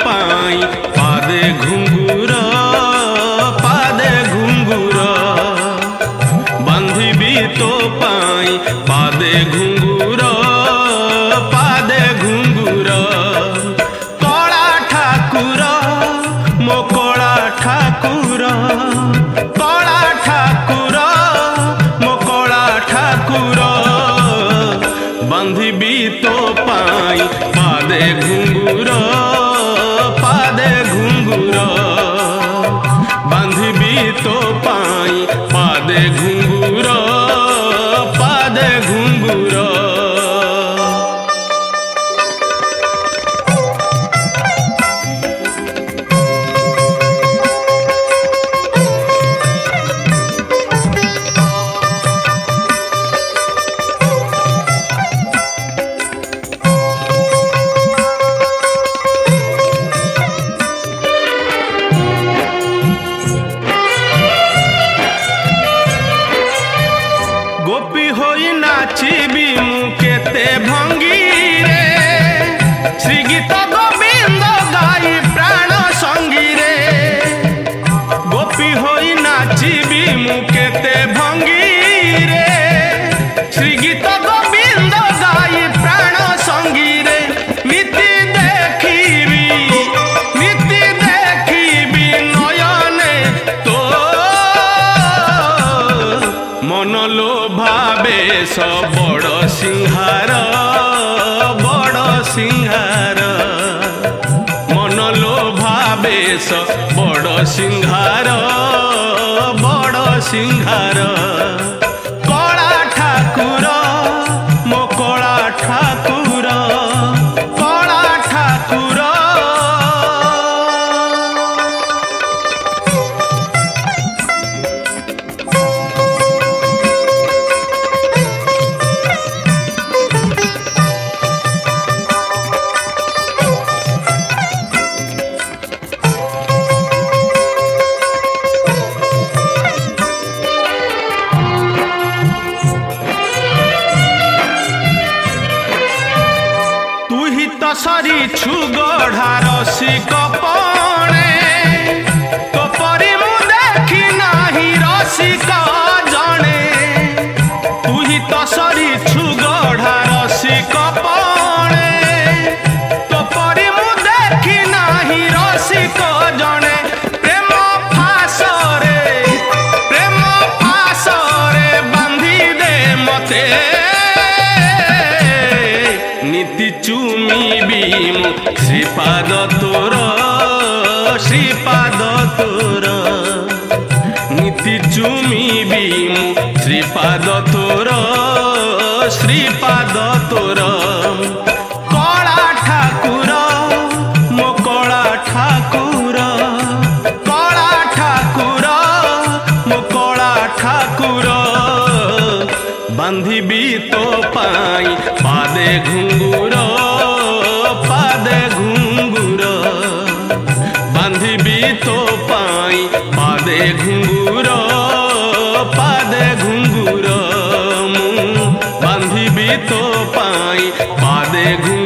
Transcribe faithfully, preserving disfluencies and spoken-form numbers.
पाई पादे घुंगुर पादे घुंगुर बांधिबी तो पाई पादे घुंगुर पादे घुंगुर कला ठाकुर मो कला ठाकुर कला ठाकुर मो कला ठाकुर बांधिबी तो पाई पादे घुंगुर पादे घुंगुर बांधिबी तो पाई पादे घुंगुर पादे घुंगुर। गोपी होई नाचिबी मु केते भंगी रे श्री गीत गोविंद गाई प्राण संगी रे गोपी होई नाचिबी मु केते भंगी रे श्री गीत गोविंद गाई प्राण संगी रे नीति देखिबी नीति देखिबी नयने तो मन लो भावे स बड़ सिंहार बड़ सिंहार मन लो भावे स बड़ सिंहार बड़ सिंहार कला ठाकुर मो कला ठाकुर कला ठाकुर। सरी छु गढ़ार सिकपणे तो परी मु देखी नाही रसिक जणे तू ही तो सरी छु गढ़ार सिकपणे तो परी मु देखी नाही रसिक जणे प्रेम फासरे प्रेम फासरे बांधी दे मते नीति चुमीबी मु श्रीपाद तोर श्रीपाद तोर नीति चुमीबी मु श्रीपाद तोर श्रीपाद तोर कला ठाकुर मो कला ठाकुर कला ठाकुर मो कला ठाकुर बांधिबी तो पाई पादे घुंगुर पादे घुंगुर बांधिबी तो पाई पादे घुंगुर पादे घुंगुर मु बांधिबी तो पाई पादे घुंगुर।